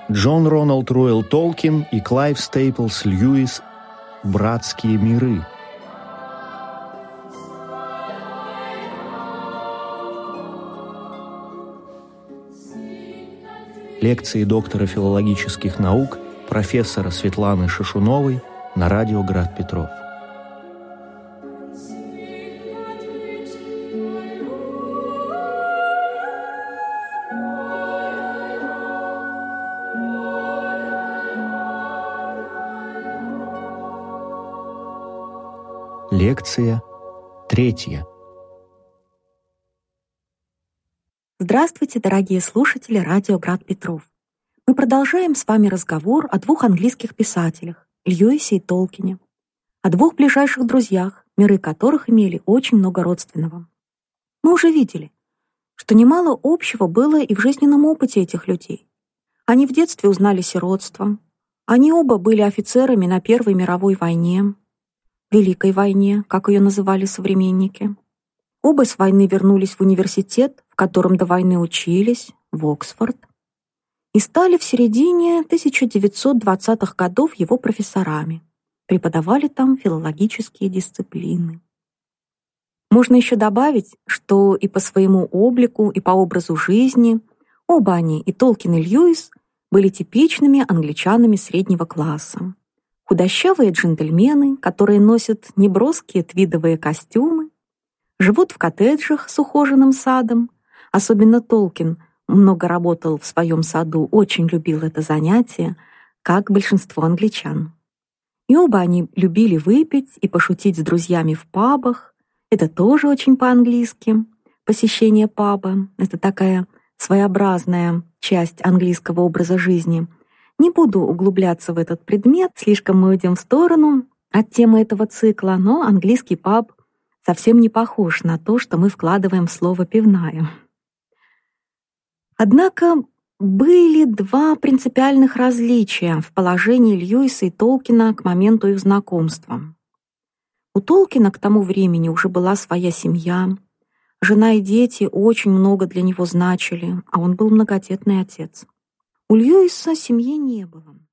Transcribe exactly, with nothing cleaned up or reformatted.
Джон Роналд Руэлл Толкин и Клайв Стейплс Льюис «Братские миры». Лекции доктора филологических наук профессора Светланы Шишуновой на радио Град Петров. Лекция третья. Здравствуйте, дорогие слушатели радио Град Петров. Мы продолжаем с вами разговор о двух английских писателях — Льюисе и Толкине, о двух ближайших друзьях, миры которых имели очень много родственного. Мы уже видели, что немало общего было и в жизненном опыте этих людей. Они в детстве узнали сиротство, они оба были офицерами на Первой мировой войне, Великой войне, как ее называли современники. Оба с войны вернулись в университет, в котором до войны учились, в Оксфорд, и стали в середине тысяча девятьсот двадцатых годов его профессорами, преподавали там филологические дисциплины. Можно еще добавить, что и по своему облику, и по образу жизни оба они, и Толкин, и Льюис, были типичными англичанами среднего класса. Худощавые джентльмены, которые носят неброские твидовые костюмы, живут в коттеджах с ухоженным садом. Особенно Толкин много работал в своем саду, очень любил это занятие, как большинство англичан. И оба они любили выпить и пошутить с друзьями в пабах. Это тоже очень по-английски. Посещение паба — это такая своеобразная часть английского образа жизни. Не буду углубляться в этот предмет, слишком мы уйдем в сторону от темы этого цикла, но английский паб совсем не похож на то, что мы вкладываем в слово «пивная». Однако были два принципиальных различия в положении Льюиса и Толкина к моменту их знакомства. У Толкина к тому времени уже была своя семья, жена и дети очень много для него значили, а он был многодетный отец. У Льюиса семьи не было.